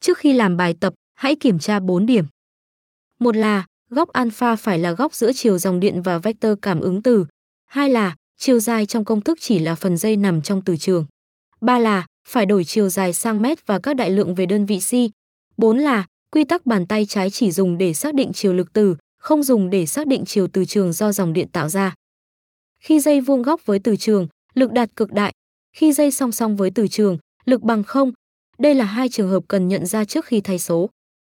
Trước khi làm bài tập, hãy kiểm tra 4 điểm. Một là góc alpha phải là góc giữa chiều dòng điện và vectơ cảm ứng từ. Hai là chiều dài trong công thức chỉ là phần dây nằm trong từ trường. Ba là phải đổi chiều dài sang mét và các đại lượng về đơn vị si. 4 là quy tắc bàn tay trái chỉ dùng để xác định chiều lực từ, không dùng để xác định chiều từ trường do dòng điện tạo ra. Khi dây vuông góc với từ trường, lực đạt cực đại. Khi dây song song với từ trường, lực bằng 0. Đây là hai trường hợp cần nhận ra trước khi thay số.